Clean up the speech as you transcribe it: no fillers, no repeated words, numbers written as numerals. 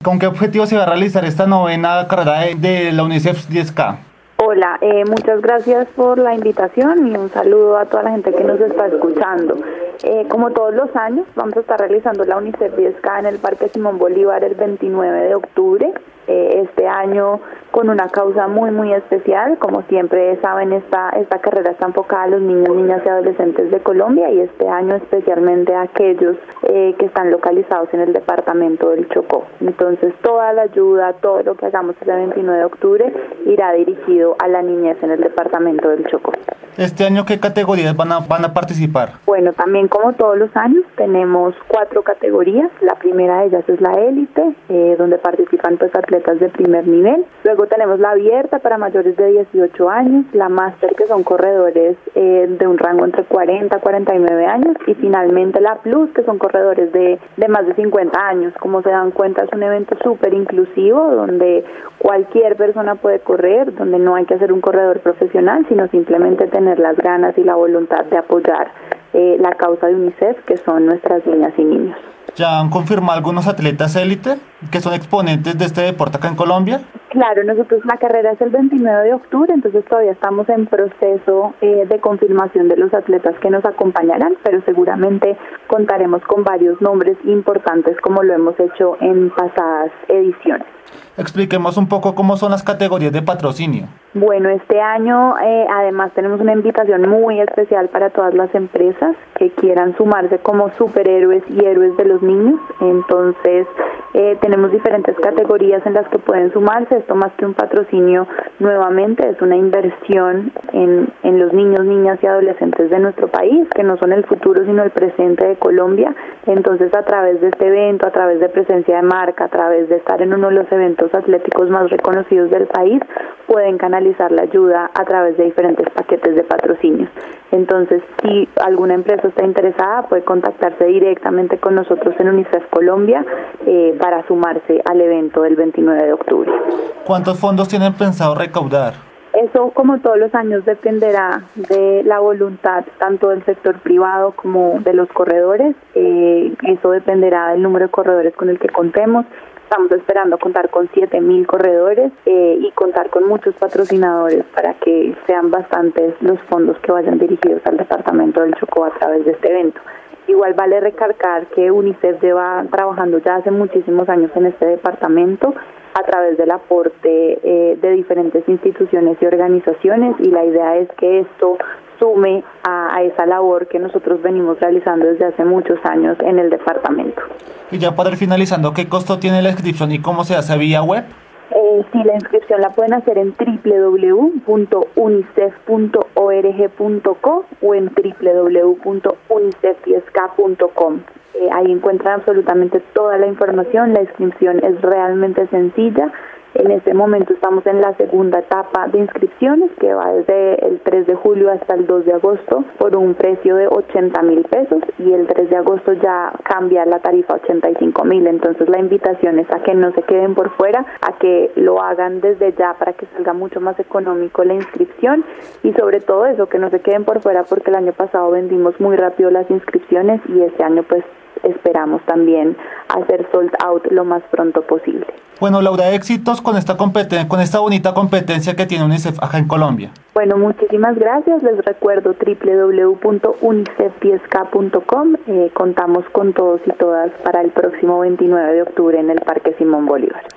¿Con qué objetivo se va a realizar esta novena carrera de la UNICEF 10K? Hola, muchas gracias por la invitación y un saludo a toda la gente que nos está escuchando. Como todos los años, vamos a estar realizando la UNICEF 10K en el Parque Simón Bolívar el 29 de octubre. Este año con una causa muy especial. Como siempre saben, esta carrera está enfocada a los niños, niñas y adolescentes de Colombia, y este año especialmente a aquellos que están localizados en el departamento del Chocó. Entonces toda la ayuda, todo lo que hagamos el 29 de octubre irá dirigido a la niñez en el departamento del Chocó. ¿Este año qué categorías van a participar? Bueno, también como todos los años tenemos 4 categorías. La primera de ellas es la élite, donde participan pues atletas de primer nivel. Luego tenemos la abierta para mayores de 18 años, la máster, que son corredores de un rango entre 40 a 49 años, y finalmente la plus, que son corredores de más de 50 años. Como se dan cuenta, es un evento súper inclusivo donde cualquier persona puede correr, donde no hay que ser un corredor profesional, sino simplemente tener las ganas y la voluntad de apoyar la causa de UNICEF, que son nuestras niñas y niños. ¿Ya han confirmado algunos atletas élite que son exponentes de este deporte acá en Colombia? Claro, nosotros la carrera es el 29 de octubre, entonces todavía estamos en proceso de confirmación de los atletas que nos acompañarán, pero seguramente contaremos con varios nombres importantes como lo hemos hecho en pasadas ediciones. Expliquemos un poco cómo son las categorías de patrocinio. Bueno, este año además tenemos una invitación muy especial para todas las empresas que quieran sumarse como superhéroes y héroes de los niños. Entonces tenemos diferentes categorías en las que pueden sumarse. Esto, más que un patrocinio, nuevamente es una inversión en los niños, niñas y adolescentes de nuestro país, que no son el futuro sino el presente de Colombia. Entonces, a través de este evento, a través de presencia de marca, a través de estar en uno de los eventos atléticos más reconocidos del país, pueden canalizar la ayuda a través de diferentes paquetes de patrocinios. Entonces, si alguna empresa está interesada, puede contactarse directamente con nosotros en UNICEF Colombia para sumarse al evento del 29 de octubre. ¿Cuántos fondos tienen pensado recaudar? Eso, como todos los años, dependerá de la voluntad tanto del sector privado como de los corredores. Eso dependerá del número de corredores con el que contemos. Estamos esperando contar con 7,000 corredores y contar con muchos patrocinadores para que sean bastantes los fondos que vayan dirigidos al departamento del Chocó a través de este evento. Igual vale recalcar que UNICEF lleva trabajando ya hace muchísimos años en este departamento a través del aporte de diferentes instituciones y organizaciones, y la idea es que esto sume a esa labor que nosotros venimos realizando desde hace muchos años en el departamento. Y ya para ir finalizando, ¿qué costo tiene la inscripción y cómo se hace vía web? Sí, la inscripción la pueden hacer en www.unicef.org.co o en www.unicef10k.com. Ahí encuentran absolutamente toda la información. La inscripción es realmente sencilla. En este momento estamos en la segunda etapa de inscripciones, que va desde el 3 de julio hasta el 2 de agosto por un precio de 80,000 pesos, y el 3 de agosto ya cambia la tarifa a 85,000. Entonces la invitación es a que no se queden por fuera, a que lo hagan desde ya para que salga mucho más económico la inscripción, y sobre todo eso, que no se queden por fuera, porque el año pasado vendimos muy rápido las inscripciones y este año pues esperamos también hacer sold out lo más pronto posible. Bueno, Laura, éxitos con esta bonita competencia que tiene UNICEF acá en Colombia. Bueno, muchísimas gracias. Les recuerdo www.unicef10k.com. Contamos con todos y todas para el próximo 29 de octubre en el Parque Simón Bolívar.